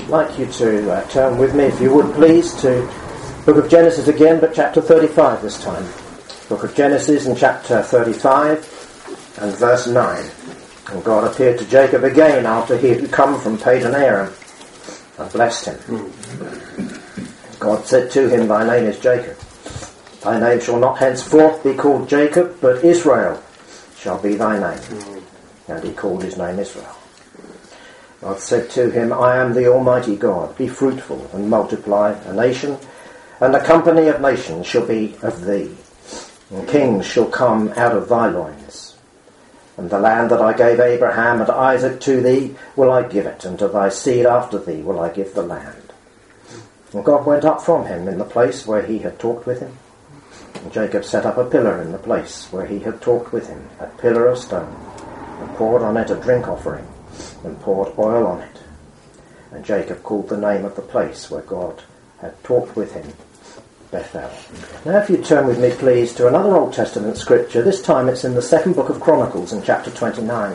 I'd like you to turn with me, if you would please, to Book of Genesis again, but chapter 35 this time. Book of Genesis and chapter 35 and verse 9. And God appeared to Jacob again after he had come from Padan Aram and blessed him. God said to him, "Thy name is Jacob. Thy name shall not henceforth be called Jacob, but Israel shall be thy name." And he called his name Israel. God said to him, "I am the Almighty God. Be fruitful and multiply. A nation and a company of nations shall be of thee, and kings shall come out of thy loins. And the land that I gave Abraham and Isaac to thee will I give it, and to thy seed after thee will I give the land." And God went up from him in the place where he had talked with him. And Jacob set up a pillar in the place where he had talked with him, a pillar of stone, and poured on it a drink offering, and poured oil on it. And Jacob called the name of the place where God had talked with him Bethel. Now if you turn with me please to another Old Testament scripture, this time it's in the second book of Chronicles in chapter 29.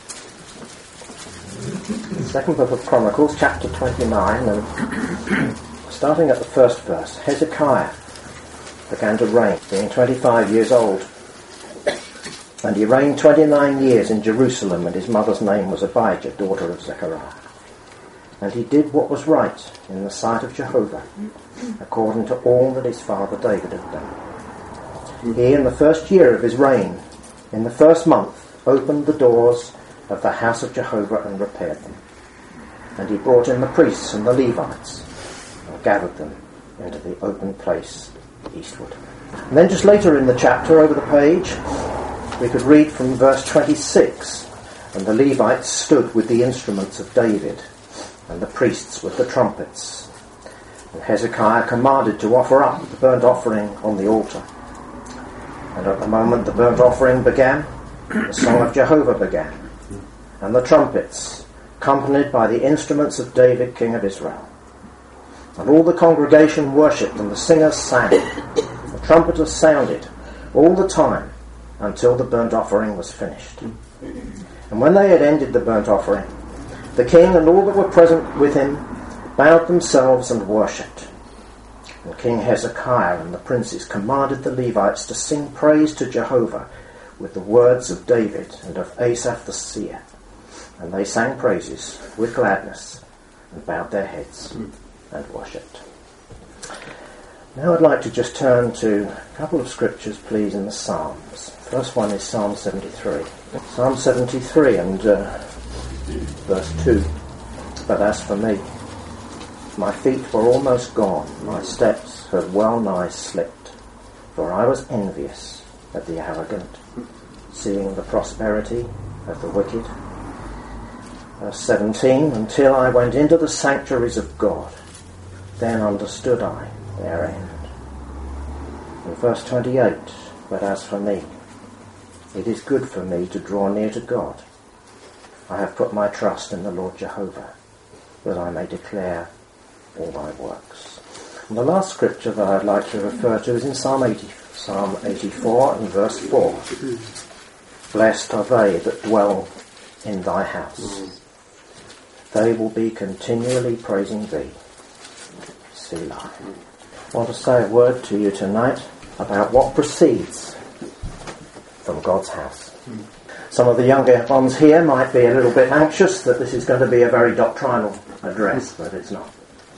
Second book of Chronicles, chapter 29, and starting at the first verse. Hezekiah began to reign, being 25 years old. And he reigned 29 years in Jerusalem, and his mother's name was Abijah, daughter of Zechariah. And he did what was right in the sight of Jehovah, according to all that his father David had done. He, in the first year of his reign, in the first month, opened the doors of the house of Jehovah and repaired them. And he brought in the priests and the Levites, and gathered them into the open place eastward. And then just later in the chapter, over the page, we could read from verse 26, "And the Levites stood with the instruments of David, and the priests with the trumpets. And Hezekiah commanded to offer up the burnt offering on the altar. And at the moment the burnt offering began, the song of Jehovah began, and the trumpets, accompanied by the instruments of David, king of Israel. And all the congregation worshipped, and the singers sang. The trumpeters sounded all the time until the burnt offering was finished. And when they had ended the burnt offering, the king and all that were present with him bowed themselves and worshipped. And King Hezekiah and the princes commanded the Levites to sing praise to Jehovah with the words of David and of Asaph the seer. And they sang praises with gladness and bowed their heads and worshipped." Now I'd like to just turn to a couple of scriptures, please, in the Psalms. First one is Psalm 73. Psalm 73 and verse 2. "But as for me, my feet were almost gone, my steps had well nigh slipped, for I was envious at the arrogant, seeing the prosperity of the wicked." Verse 17, "Until I went into the sanctuaries of God, then understood I their end." And verse 28, "But as for me, it is good for me to draw near to God. I have put my trust in the Lord Jehovah, that I may declare all thy works." And the last scripture that I'd like to refer to is in Psalm 84 and verse 4. "Blessed are they that dwell in thy house. They will be continually praising thee. Selah." I want to say a word to you tonight about what proceeds from God's house. Some of the younger ones here might be a little bit anxious that this is going to be a very doctrinal address, but it's not.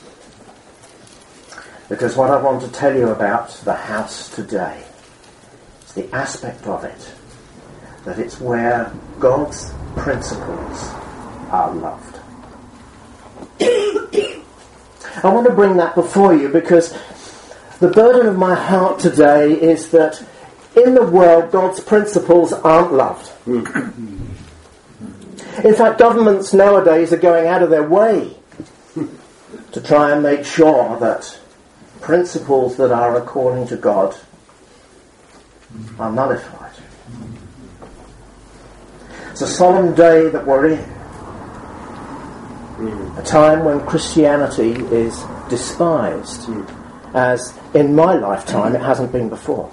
Because what I want to tell you about the house today is the aspect of it, that it's where God's principles are loved. I want to bring that before you because the burden of my heart today is that in the world, God's principles aren't loved. In fact, governments nowadays are going out of their way to try and make sure that principles that are according to God are nullified. It's a solemn day that we're in. A time when Christianity is despised, as in my lifetime it hasn't been before.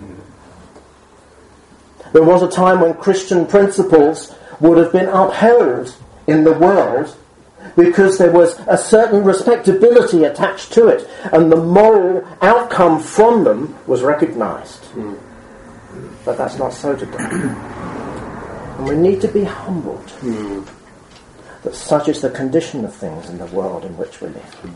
There was a time when Christian principles would have been upheld in the world because there was a certain respectability attached to it, and the moral outcome from them was recognised. But that's not so today. And we need to be humbled that such is the condition of things in the world in which we live.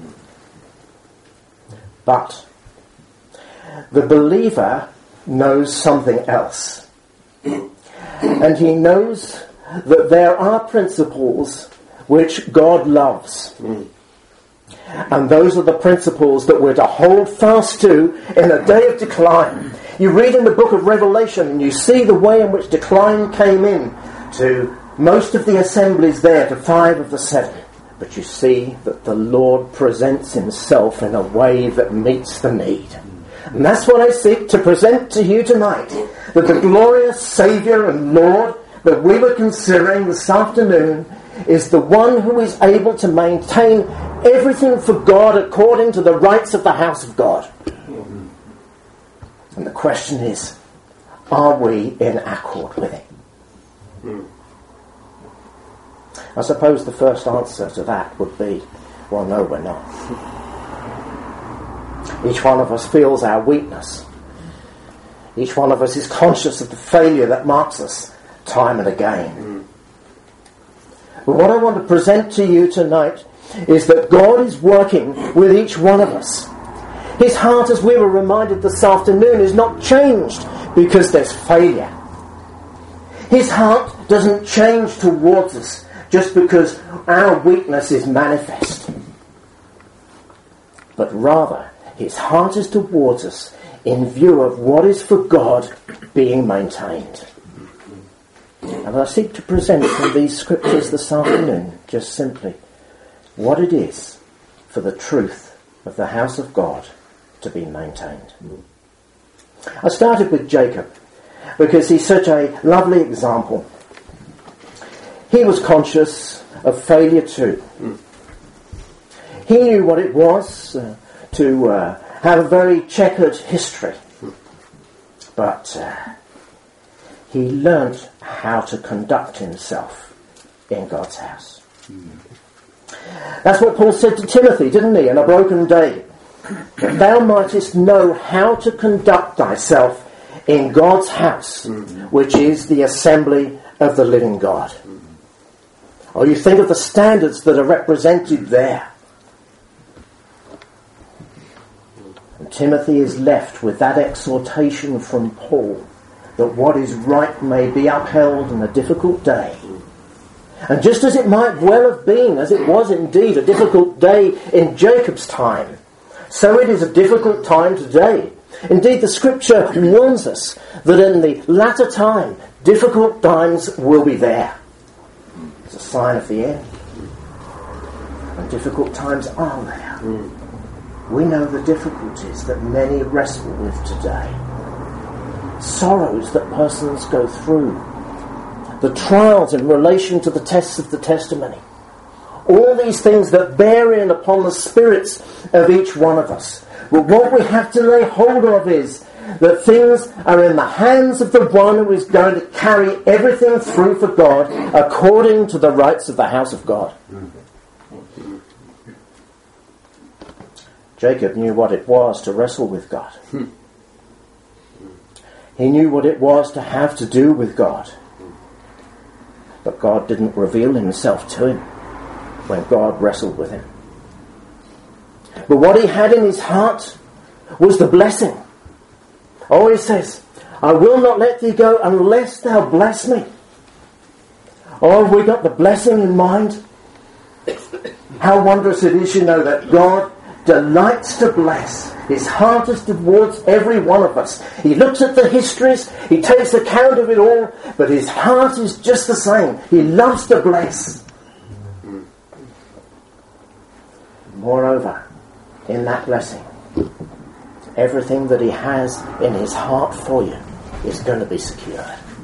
But the believer knows something else. And he knows that there are principles which God loves. And those are the principles that we're to hold fast to in a day of decline. You read in the book of Revelation and you see the way in which decline came in to most of the assemblies there, to 5 of the 7. But you see that the Lord presents himself in a way that meets the need. And that's what I seek to present to you tonight. That the glorious Saviour and Lord that we were considering this afternoon is the one who is able to maintain everything for God according to the rights of the house of God. And the question is, are we in accord with it? I suppose the first answer to that would be, well, no, we're not. Each one of us feels our weakness. Each one of us is conscious of the failure that marks us time and again. But what I want to present to you tonight is that God is working with each one of us. His heart, as we were reminded this afternoon, is not changed because there's failure. His heart doesn't change towards us just because our weakness is manifest. But rather, his heart is towards us in view of what is for God being maintained. And I seek to present from these scriptures this afternoon just simply what it is for the truth of the house of God to be maintained. I started with Jacob because he's such a lovely example. He was conscious of failure too. He knew what it was to have a very checkered history. But he learnt how to conduct himself in God's house. That's what Paul said to Timothy, didn't he, in a broken day? That thou mightest know how to conduct thyself in God's house, which is the assembly of the living God. Or you think of the standards that are represented there. And Timothy is left with that exhortation from Paul that what is right may be upheld in a difficult day. And just as it might well have been, as it was indeed a difficult day in Jacob's time, so it is a difficult time today. Indeed, the scripture warns us that in the latter time, difficult times will be there. It's a sign of the end. And difficult times are there. We know the difficulties that many wrestle with today. Sorrows that persons go through. The trials in relation to the tests of the testimony. All these things that bear in upon the spirits of each one of us. But what we have to lay hold of is that things are in the hands of the one who is going to carry everything through for God according to the rights of the house of God. Jacob knew what it was to wrestle with God. He knew what it was to have to do with God. But God didn't reveal himself to him when God wrestled with him. But what he had in his heart was the blessing. Oh, he says, I will not let thee go unless thou bless me. Oh, have we got the blessing in mind? How wondrous it is, you know, that God delights to bless. His heart is towards every one of us. He looks at the histories, he takes account of it all, but his heart is just the same. He loves to bless. Moreover, in that blessing, everything that he has in his heart for you is going to be secured.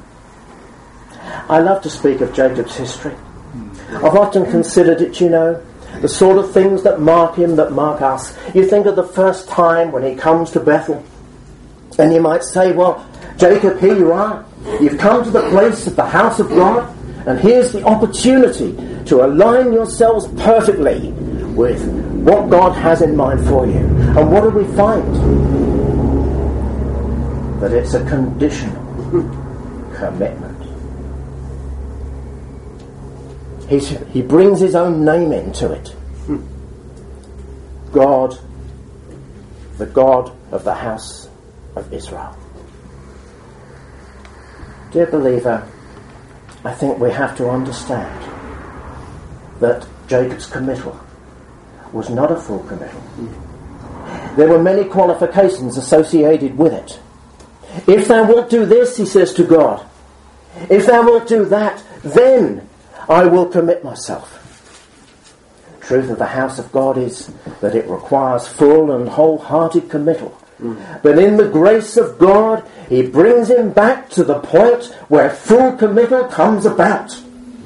I love to speak of Jacob's history. I've often considered it, you know, the sort of things that mark him, that mark us. You think of the first time when he comes to Bethel, and you might say, well, Jacob, here you are. You've come to the place of the house of God, and here's the opportunity to align yourselves perfectly with what God has in mind for you. And what do we find? That it's a conditional commitment. He brings his own name into it. God, the God of the house of Israel. Dear believer, I think we have to understand that Jacob's committal was not a full committal. There were many qualifications associated with it. If thou wilt do this, he says to God, if thou wilt do that, then I will commit myself. The truth of the house of God is that it requires full and wholehearted committal. But in the grace of God, he brings him back to the point where full committal comes about.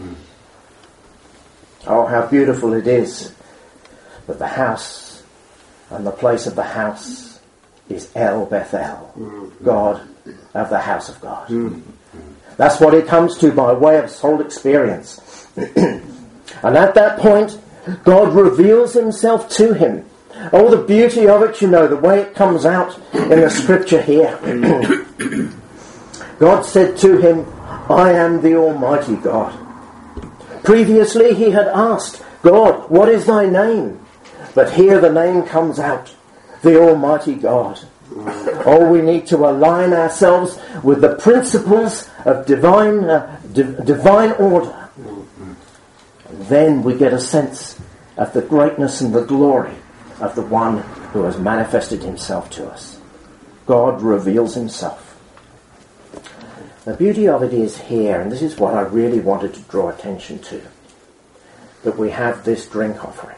Oh, how beautiful it is that the house and the place of the house is El Bethel, God of the house of God. That's what he comes to by way of soul experience. And at that point, God reveals himself to him. Oh, the beauty of it, the way it comes out in the scripture here. God said to him, I am the Almighty God. Previously he had asked, God, what is thy name? But here the name comes out, the Almighty God. Oh, we need to align ourselves with the principles of divine order. And then we get a sense of the greatness and the glory of the one who has manifested himself to us. God reveals himself. The beauty of it is here, and this is what I really wanted to draw attention to, that we have this drink offering.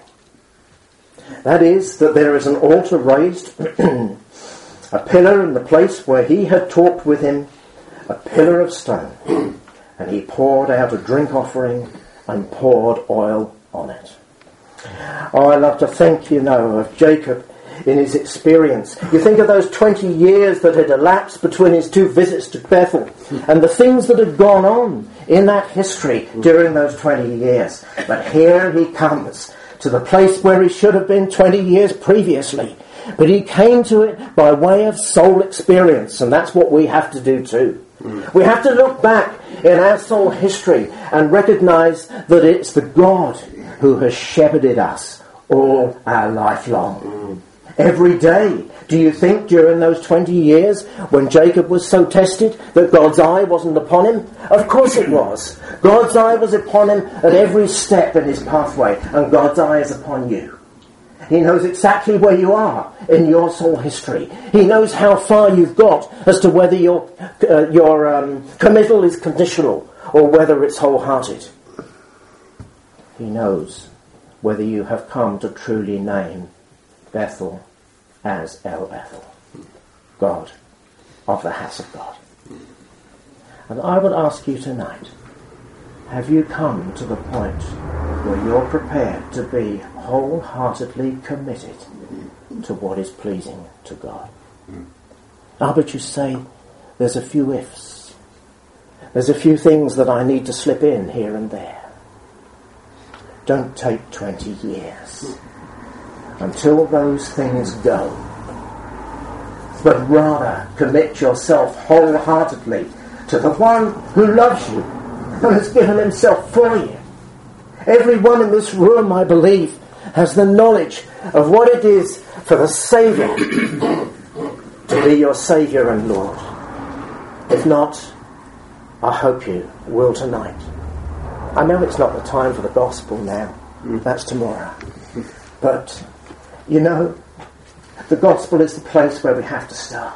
That is, that there is an altar raised, a pillar in the place where he had talked with him, a pillar of stone, and he poured out a drink offering and poured oil on it. Oh, I love to think, of Jacob in his experience. You think of those 20 years that had elapsed between his two visits to Bethel and the things that had gone on in that history during those 20 years. But here he comes to the place where he should have been 20 years previously. But he came to it by way of soul experience, and that's what we have to do too. We have to look back in our soul history and recognise that it's the God who has shepherded us all our life long. Every day. Do you think during those 20 years when Jacob was so tested that God's eye wasn't upon him? Of course it was. God's eye was upon him at every step in his pathway, and God's eye is upon you. He knows exactly where you are in your soul history. He knows how far you've got as to whether your committal is conditional or whether it's wholehearted. He knows whether you have come to truly name Bethel as El Bethel, God of the house of God. And I would ask you tonight, have you come to the point where you're prepared to be wholeheartedly committed to what is pleasing to God? But you say, there's a few ifs. There's a few things that I need to slip in here and there. Don't take 20 years until those things go. But rather commit yourself wholeheartedly to the one who loves you and has given himself for you. Everyone in this room, I believe, has the knowledge of what it is for the Saviour to be your Saviour and Lord. If not, I hope you will tonight. I know it's not the time for the gospel now. That's tomorrow. But, the gospel is the place where we have to start.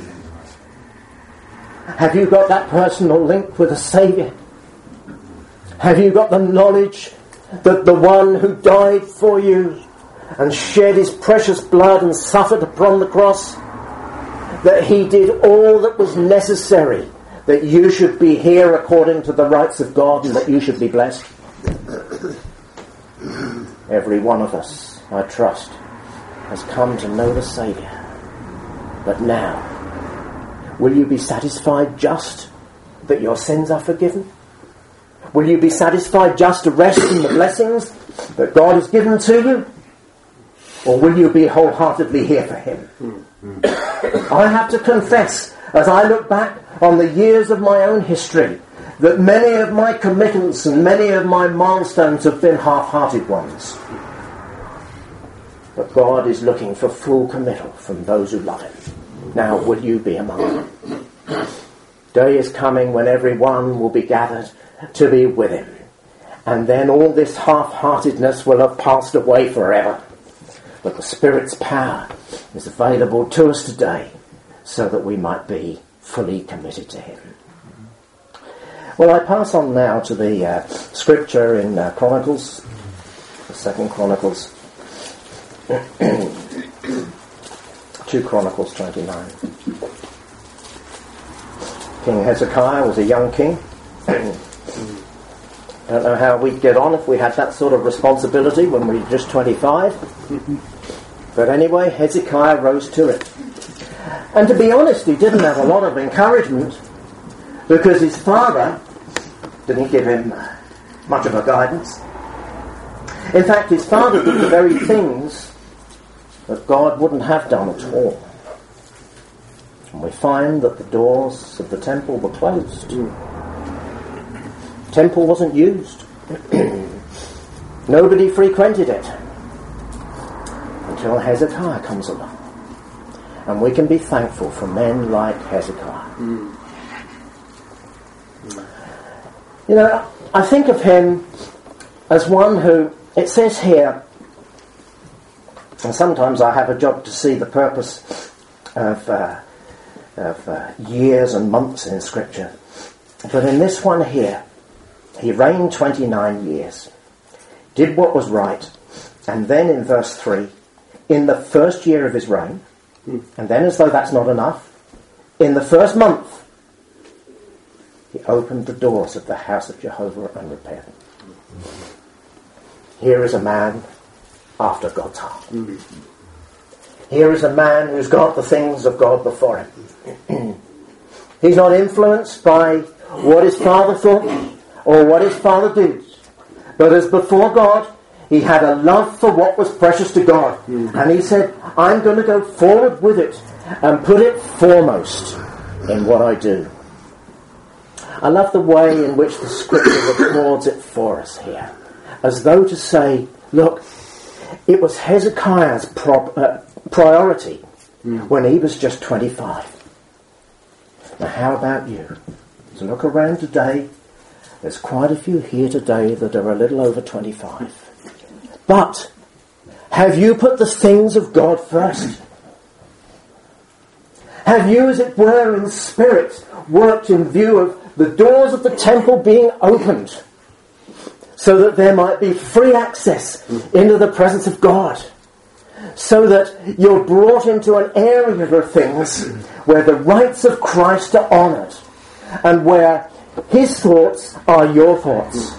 Have you got that personal link with the Saviour? Have you got the knowledge that the one who died for you and shed his precious blood and suffered upon the cross, that he did all that was necessary that you should be here according to the rights of God and that you should be blessed? Every one of us, I trust, has come to know the Saviour. But now, will you be satisfied just that your sins are forgiven? Will you be satisfied just to rest in the blessings that God has given to you? Or will you be wholeheartedly here for him? I have to confess, as I look back on the years of my own history, that many of my commitments and many of my milestones have been half-hearted ones. But God is looking for full committal from those who love him. Now, will you be among them? Day is coming when everyone will be gathered to be with him. And then all this half-heartedness will have passed away forever. But the Spirit's power is available to us today so that we might be fully committed to him. Well, I pass on now to the scripture in Chronicles, the 2 Chronicles, 2 Chronicles 29. King Hezekiah was a young king. I don't know how we'd get on if we had that sort of responsibility when we were just 25. But anyway, Hezekiah rose to it. And to be honest, he didn't have a lot of encouragement because his father didn't give him much of a guidance. In fact, his father did the very things that God wouldn't have done at all. And we find that the doors of the temple were closed. The temple wasn't used. Nobody frequented it until Hezekiah comes along. And we can be thankful for men like Hezekiah. You know, I think of him as one who, it says here, and sometimes I have a job to see the purpose of years and months in Scripture. But in this one here, he reigned 29 years, did what was right, and then in verse 3, in the first year of his reign, and then as though that's not enough, in the first month, he opened the doors of the house of Jehovah and repaired them. Here is a man after God's heart. Here is a man who's got the things of God before him. He's not influenced by what his father thought or what his father did. But as before God, he had a love for what was precious to God. And he said, I'm going to go forward with it and put it foremost in what I do. I love the way in which the Scripture records it for us here. As though to say, look, it was Hezekiah's priority when he was just 25. Now how about you? So look around today. There's quite a few here today that are a little over 25. But have you put the things of God first? Have you, as it were, in spirit, worked in view of the doors of the temple being opened so that there might be free access into the presence of God? So that you're brought into an area of things where the rights of Christ are honoured and where his thoughts are your thoughts.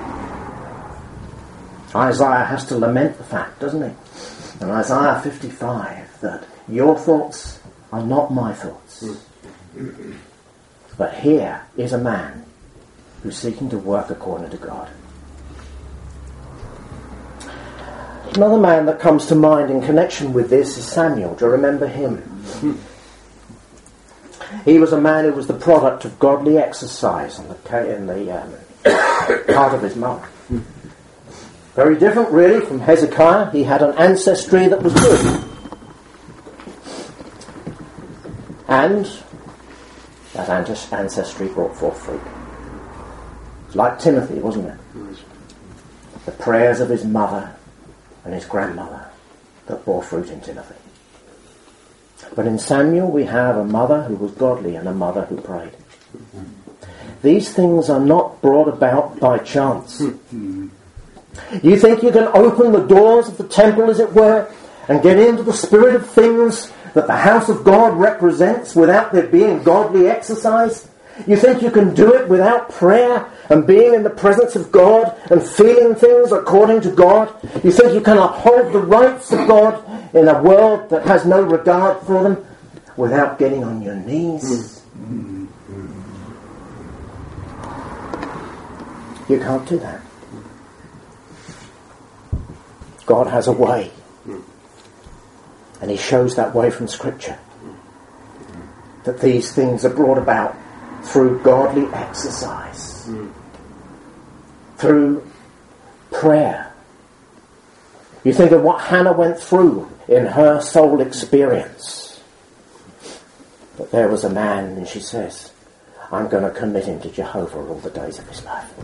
Isaiah has to lament the fact, doesn't he? In Isaiah 55, that your thoughts are not my thoughts. But here is a man who's seeking to work according to God. Another man that comes to mind in connection with this is Samuel. Do you remember him? He was a man who was the product of godly exercise in the heart of his mother. Very different, really, from Hezekiah. He had an ancestry that was good. And that ancestry brought forth fruit. Like Timothy, wasn't it? The prayers of his mother and his grandmother that bore fruit in Timothy. But in Samuel we have a mother who was godly and a mother who prayed. These things are not brought about by chance. You think you can open the doors of the temple, as it were, and get into the spirit of things that the house of God represents without there being godly exercise? You think you can do it without prayer and being in the presence of God and feeling things according to God? You think you can uphold the rights of God in a world that has no regard for them without getting on your knees? You can't do that. God has a way. And he shows that way from Scripture. That these things are brought about through godly exercise. Through prayer. You think of what Hannah went through in her soul experience. But there was a man, and she says, I'm going to commit him to Jehovah all the days of his life.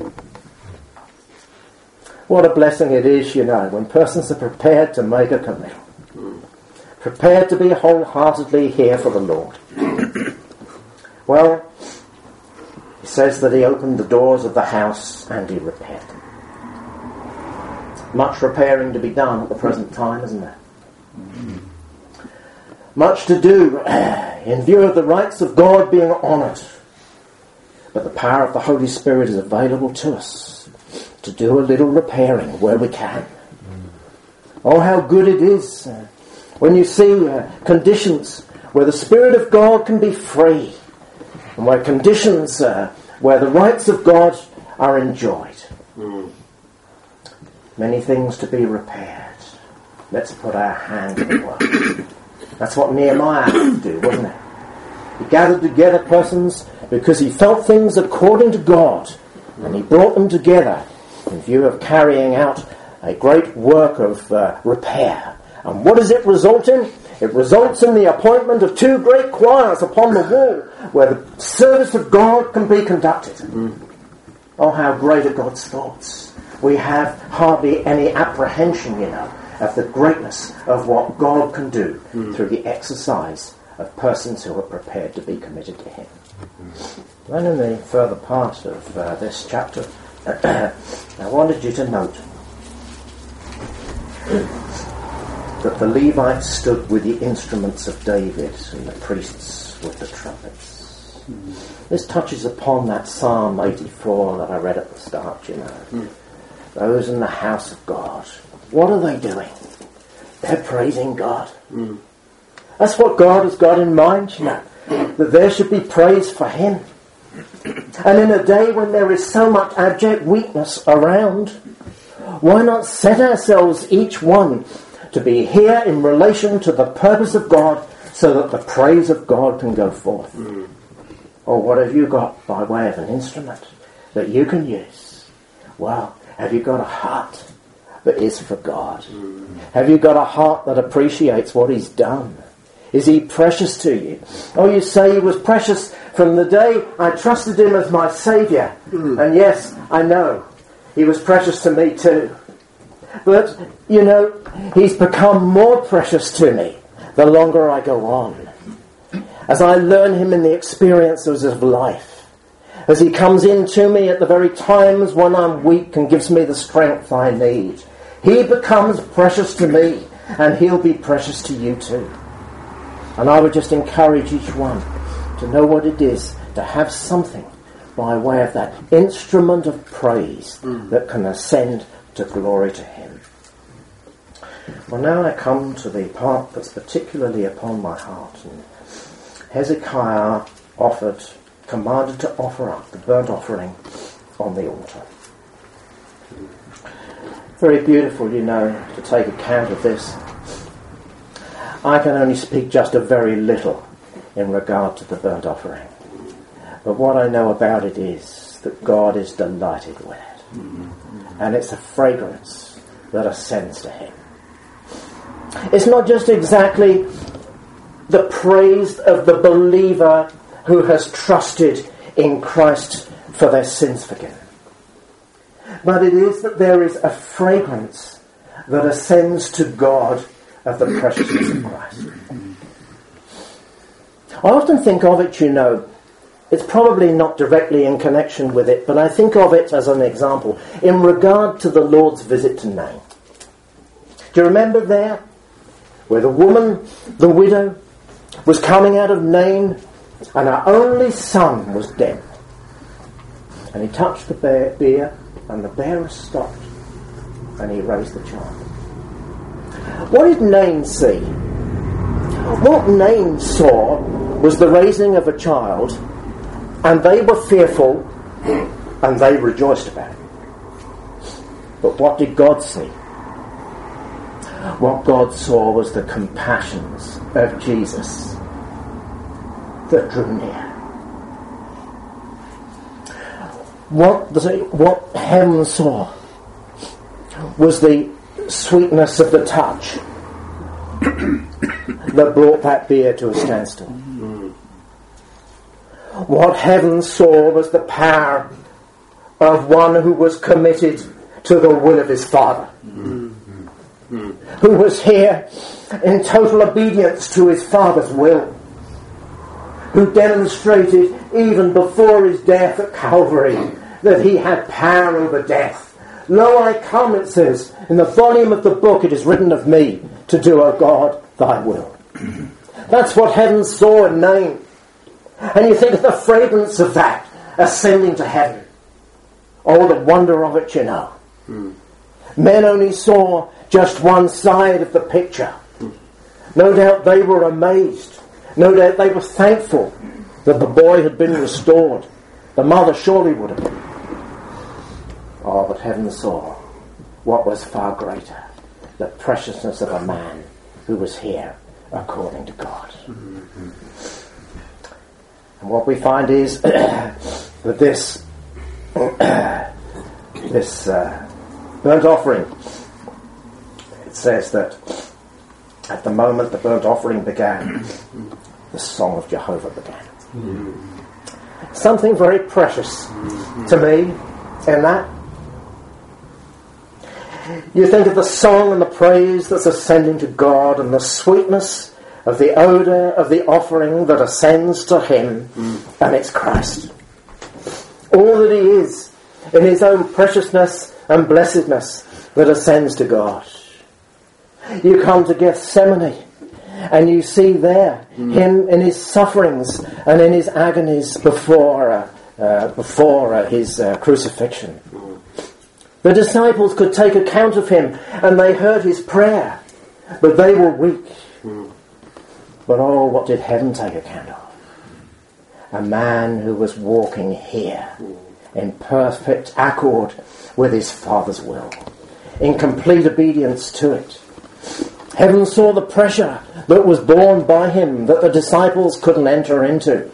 What a blessing it is, when persons are prepared to make a committal. Prepared to be wholeheartedly here for the Lord. Well, he says that he opened the doors of the house and he repaired them. Much repairing to be done at the present time, isn't there? Much to do in view of the rights of God being honoured. But the power of the Holy Spirit is available to us to do a little repairing where we can. Oh, how good it is when you see conditions where the Spirit of God can be free, and where conditions where the rights of God are enjoyed. Many things to be repaired. Let's put our hand to the work. That's what Nehemiah had to do, wasn't it? He gathered together persons because he felt things according to God, and he brought them together in view of carrying out a great work of repair. And what does it result in? It results in the appointment of 2 great choirs upon the wall where the service of God can be conducted. Oh, how great are God's thoughts. We have hardly any apprehension, of the greatness of what God can do through the exercise of persons who are prepared to be committed to him. Then in the further part of this chapter, I wanted you to note that the Levites stood with the instruments of David and the priests with the trumpets. This touches upon that Psalm 84 that I read at the start, Those in the house of God. What are they doing? They're praising God. That's what God has got in mind, that there should be praise for him. And in a day when there is so much abject weakness around, why not set ourselves each one to be here in relation to the purpose of God so that the praise of God can go forth? Or what have you got by way of an instrument that you can use? Well, have you got a heart that is for God? Have you got a heart that appreciates what he's done? Is he precious to you? Oh, you say he was precious from the day I trusted him as my Saviour. And yes, I know, he was precious to me too. But, he's become more precious to me the longer I go on. As I learn him in the experiences of life. As he comes into me at the very times when I'm weak and gives me the strength I need. He becomes precious to me, and he'll be precious to you too. And I would just encourage each one to know what it is to have something by way of that instrument of praise that can ascend to glory to him. Well, now I come to the part that's particularly upon my heart. And Hezekiah commanded to offer up the burnt offering on the altar. Very beautiful, to take account of this. I can only speak just a very little in regard to the burnt offering. But what I know about it is that God is delighted with it. And it's a fragrance that ascends to him. It's not just exactly the praise of the believer who has trusted in Christ for their sins forgiven. But it is that there is a fragrance that ascends to God of the preciousness of Christ. I often think of it, it's probably not directly in connection with it, but I think of it as an example in regard to the Lord's visit to Nain. Do you remember there where the woman, the widow, was coming out of Nain and her only son was dead? And he touched the bier and the bearer stopped and he raised the child. What did Nain see? What Nain saw was the raising of a child, and they were fearful and they rejoiced about it. But what did God see? What God saw was the compassions of Jesus that drew near. What heaven saw was the sweetness of the touch that brought that beer to a standstill. What heaven saw was the power of one who was committed to the will of his Father, who was here in total obedience to his Father's will, who demonstrated even before his death at Calvary that he had power over death. Lo, I come, it says, in the volume of the book it is written of me, to do, O God, thy will. That's what heaven saw and named. And you think of the fragrance of that ascending to heaven. Oh, the wonder of it, you know. Men only saw just one side of the picture. No doubt they were amazed. No doubt they were thankful that the boy had been restored. The mother surely would have been. Oh, but heaven saw what was far greater, the preciousness of a man who was here according to God. And what we find is that this burnt offering, it says that at the moment the burnt offering began, the song of Jehovah began. Something very precious to me in that. You think of the song and the praise that's ascending to God and the sweetness of the odour of the offering that ascends to him, and it's Christ. All that he is in his own preciousness and blessedness that ascends to God. You come to Gethsemane and you see there him in his sufferings and in his agonies before his crucifixion. The disciples could take account of him and they heard his prayer, but they were weak. But oh, what did heaven take account of? A man who was walking here in perfect accord with his Father's will, in complete obedience to it. Heaven saw the pressure that was borne by him that the disciples couldn't enter into.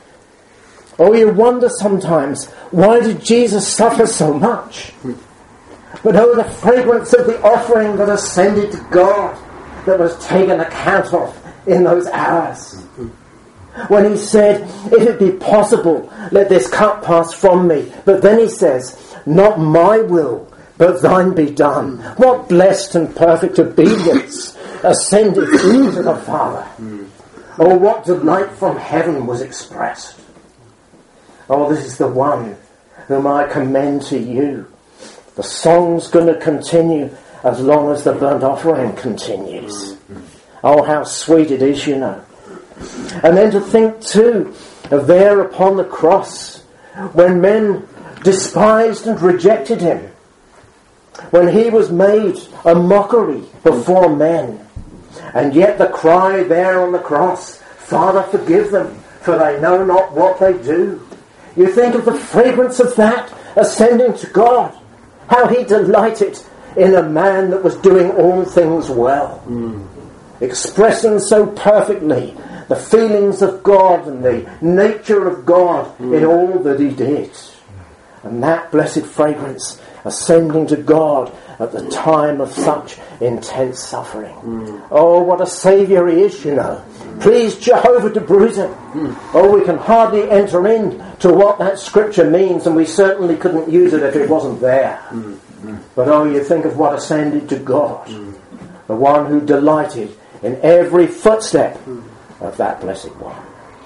Oh, you wonder sometimes, why did Jesus suffer so much? But oh, the fragrance of the offering that ascended to God, that was taken account of in those hours. When he said, if it be possible, let this cup pass from me. But then he says, not my will, but thine be done. What blessed and perfect obedience ascended to the Father. Oh, what delight from heaven was expressed. Oh, this is the one whom I commend to you. The song's going to continue as long as the burnt offering continues. Oh, how sweet it is, you know. And then to think too of there upon the cross, when men despised and rejected him, when he was made a mockery before men, and yet the cry there on the cross, Father, forgive them, for they know not what they do. You think of the fragrance of that ascending to God, how he delighted in a man that was doing all things well, expressing so perfectly the feelings of God and the nature of God in all that he did. And that blessed fragrance ascending to God at the time of such intense suffering. Oh, what a saviour he is, you know. Please Jehovah to bruise him. Oh, we can hardly enter into what that scripture means, and we certainly couldn't use it if it wasn't there. But oh, you think of what ascended to God, the one who delighted in every footstep of that blessed one.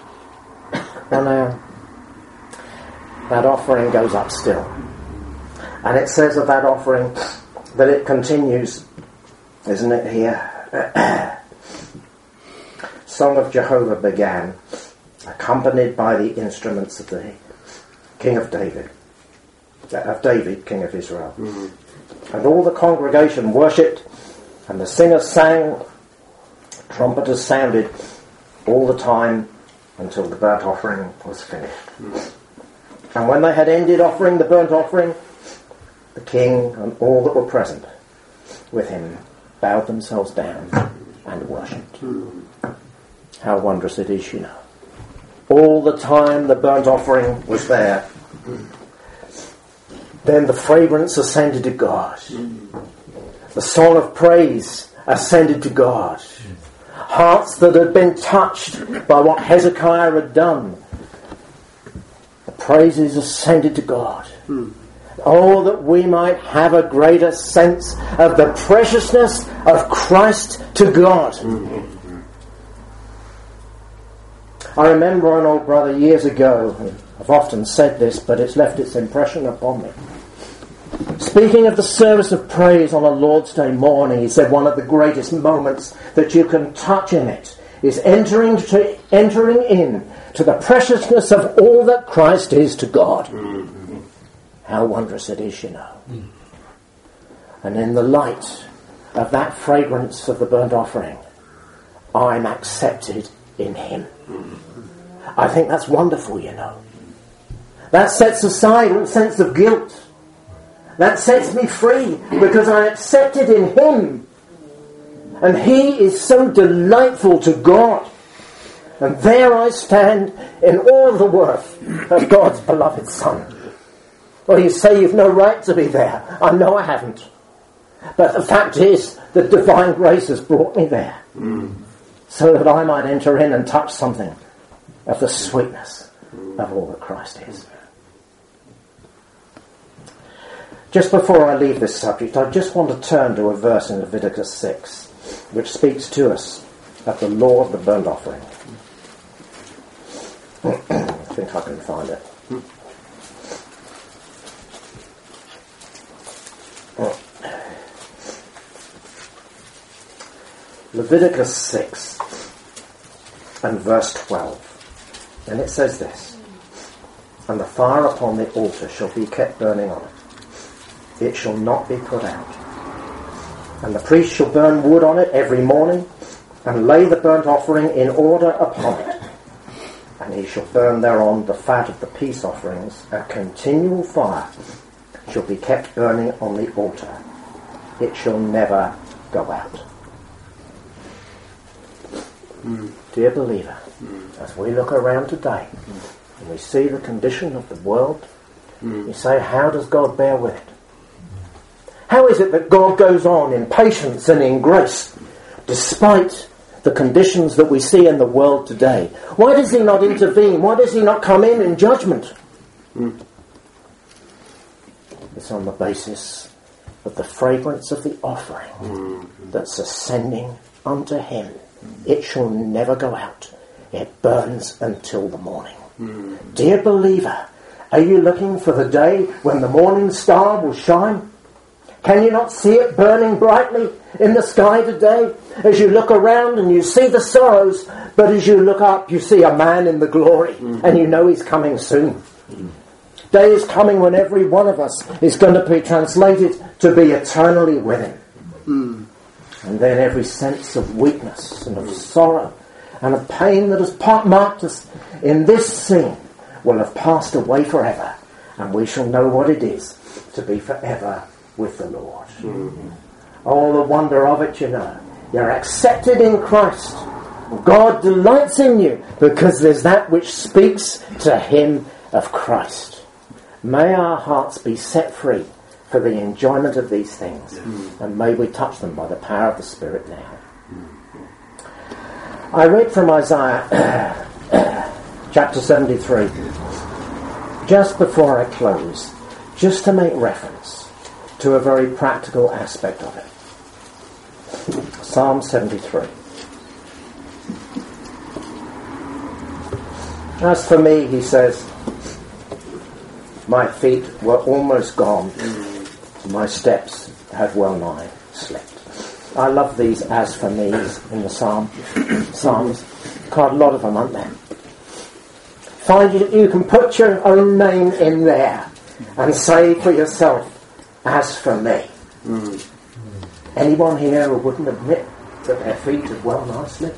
Well, now, that offering goes up still. And it says of that offering that it continues, isn't it here? Song of Jehovah began, accompanied by the instruments of the King of David, King of Israel. And all the congregation worshipped, and the singers sang, trumpeters sounded all the time until the burnt offering was finished. And when they had ended offering the burnt offering, The king and all that were present with him bowed themselves down and worshipped. How wondrous it is, you know. All the time the burnt offering was there. Then the fragrance ascended to God. The song of praise ascended to God. Hearts that had been touched by what Hezekiah had done. The praises ascended to God. Oh, that we might have a greater sense of the preciousness of Christ to God. I remember an old brother years ago, I've often said this, but it's left its impression upon me. Speaking of the service of praise on a Lord's Day morning, he said one of the greatest moments that you can touch in it is entering in to the preciousness of all that Christ is to God. How wondrous it is, you know. And in the light of that fragrance of the burnt offering, I'm accepted in him. I think that's wonderful, you know. That sets aside all sense of guilt. That sets me free because I'm accepted in him. And he is so delightful to God. And there I stand in all the worth of God's beloved Son. Well, you say you've no right to be there. I know I haven't. But the fact is that divine grace has brought me there. So that I might enter in and touch something of the sweetness of all that Christ is. Just before I leave this subject, I just want to turn to a verse in Leviticus 6, which speaks to us of the law of the burnt offering. I think I can find it. Leviticus 6 and verse 12. And it says this: "And the fire upon the altar shall be kept burning on it. It shall not be put out. And the priest shall burn wood on it every morning, and lay the burnt offering in order upon it. And he shall burn thereon the fat of the peace offerings. A continual fire shall be kept burning on the altar. It shall never go out." Dear believer, as we look around today and we see the condition of the world, you say, how does God bear with it? How is it that God goes on in patience and in grace despite the conditions that we see in the world today? Why does he not intervene? Why does he not come in judgment? It's on the basis of the fragrance of the offering that's ascending unto him. It shall never go out. It burns until the morning. Dear believer, are you looking for the day when the morning star will shine? Can you not see it burning brightly in the sky today? As you look around and you see the sorrows, but as you look up you see a man in the glory, and you know he's coming soon. Day is coming when every one of us is going to be translated to be eternally with him. And then every sense of weakness and of sorrow and of pain that has marked us in this scene will have passed away forever, and we shall know what it is to be forever with the Lord. Oh, the wonder of it, you know. You're accepted in Christ. God delights in you because there's that which speaks to him of Christ. May our hearts be set free for the enjoyment of these things, and may we touch them by the power of the Spirit now. I read from Isaiah chapter 73 just before I close, just to make reference to a very practical aspect of it. Psalm 73. As for me, he says, my feet were almost gone. My steps had well nigh slipped. I love these as for me's in the Psalms. Quite a lot of them, aren't there? Find you can put your own name in there and say for yourself, as for me. Anyone here who wouldn't admit that their feet had well nigh slipped?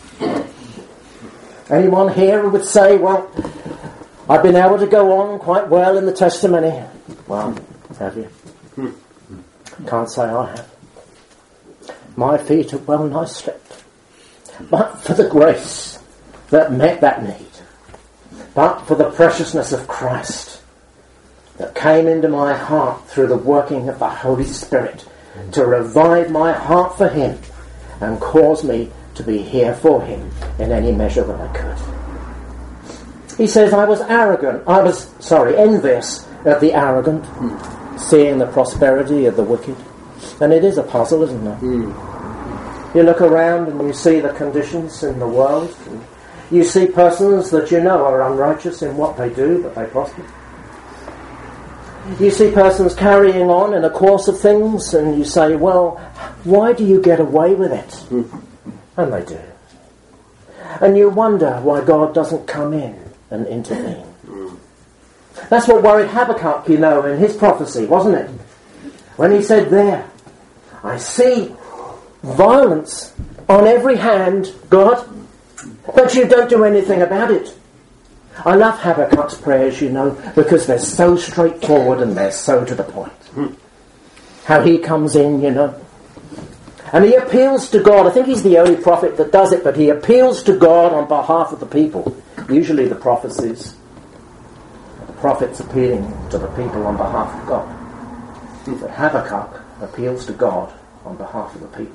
Anyone here who would say, well, I've been able to go on quite well in the testimony? Well, have you? Can't say I have. My feet have well nigh slipped. But for the grace that met that need, but for the preciousness of Christ that came into my heart through the working of the Holy Spirit to revive my heart for him and cause me to be here for him in any measure that I could. He says, I was envious of the arrogant, seeing the prosperity of the wicked. And it is a puzzle, isn't it? You look around and you see the conditions in the world. And you see persons that you know are unrighteous in what they do, but they prosper. You see persons carrying on in a course of things, and you say, well, why do you get away with it? And they do. And you wonder why God doesn't come in and intervene. That's what worried Habakkuk, you know, in his prophecy, wasn't it? When he said there, I see violence on every hand, God, but you don't do anything about it. I love Habakkuk's prayers, you know, because they're so straightforward and they're so to the point. How he comes in, you know. And he appeals to God. I think he's the only prophet that does it, but he appeals to God on behalf of the people. Usually the prophecies, the prophets appealing to the people on behalf of God. But Habakkuk appeals to God on behalf of the people.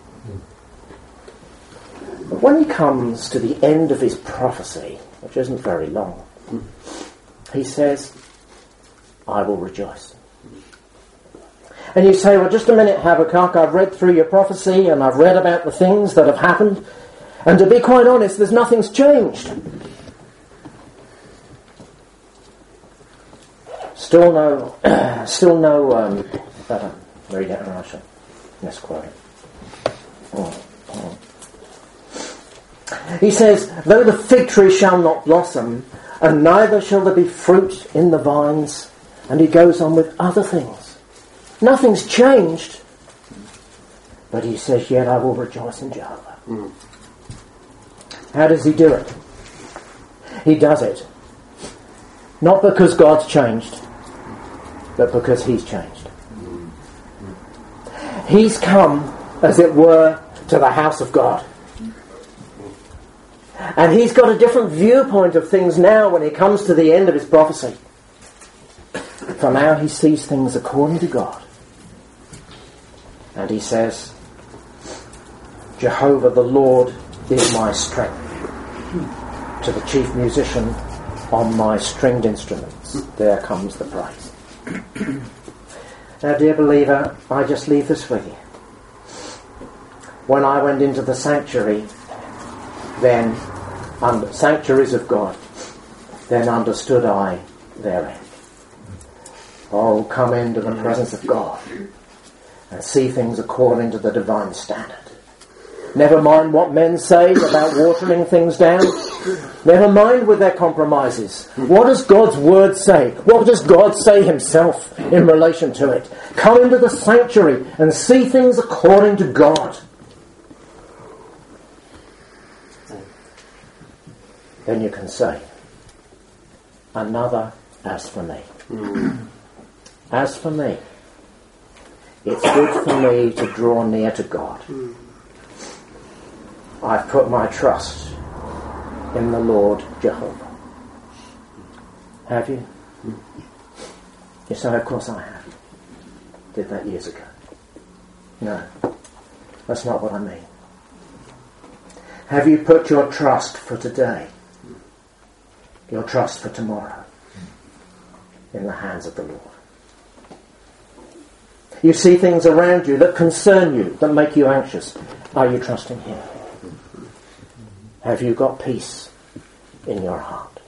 But when he comes to the end of his prophecy, which isn't very long, he says, I will rejoice. And you say, well, just a minute, Habakkuk, I've read through your prophecy and I've read about the things that have happened, and to be quite honest, there's nothing's changed. Still no, read it and I shall misquote it. He says, though the fig tree shall not blossom, and neither shall there be fruit in the vines, and he goes on with other things. Nothing's changed, but he says, yet I will rejoice in Jehovah. How does he do it? He does it not because God's changed, but because he's changed. He's come, as it were, to the house of God. And he's got a different viewpoint of things now when he comes to the end of his prophecy. For now he sees things according to God. And he says, Jehovah the Lord is my strength. To the chief musician on my stringed instruments, there comes the praise. Now, dear believer, I just leave this with you. When I went into the sanctuary, then sanctuaries of God, then understood I their end. Oh, come into the presence of God and see things according to the divine standard. Never mind what men say about watering things down. Never mind with their compromises. What does God's word say? What does God say himself in relation to it? Come into the sanctuary and see things according to God. Then you can say, another as for me. As for me, it's good for me to draw near to God. I've put my trust in the Lord Jehovah. Have you? You say, of course I have. Did that years ago. No, that's not what I mean. Have you put your trust for today, your trust for tomorrow, in the hands of the Lord? You see things around you that concern you, that make you anxious. Are you trusting him? Have you got peace in your heart?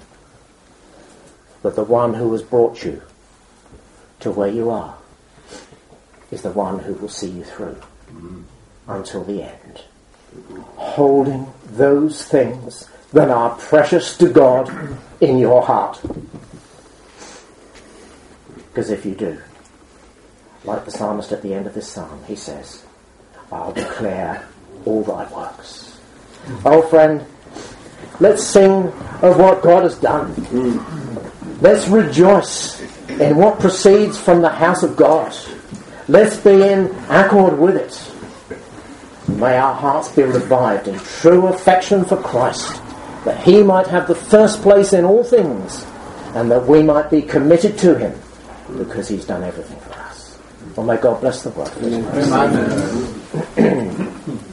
That the one who has brought you to where you are is the one who will see you through until the end. Holding those things that are precious to God in your heart. Because if you do, like the psalmist at the end of this psalm, he says, I'll declare all thy works. Oh friend, let's sing of what God has done. Let's rejoice in what proceeds from the house of God. Let's be in accord with it. May our hearts be revived in true affection for Christ, that he might have the first place in all things, and that we might be committed to him, because he's done everything for us. Well, may God bless the word. Amen.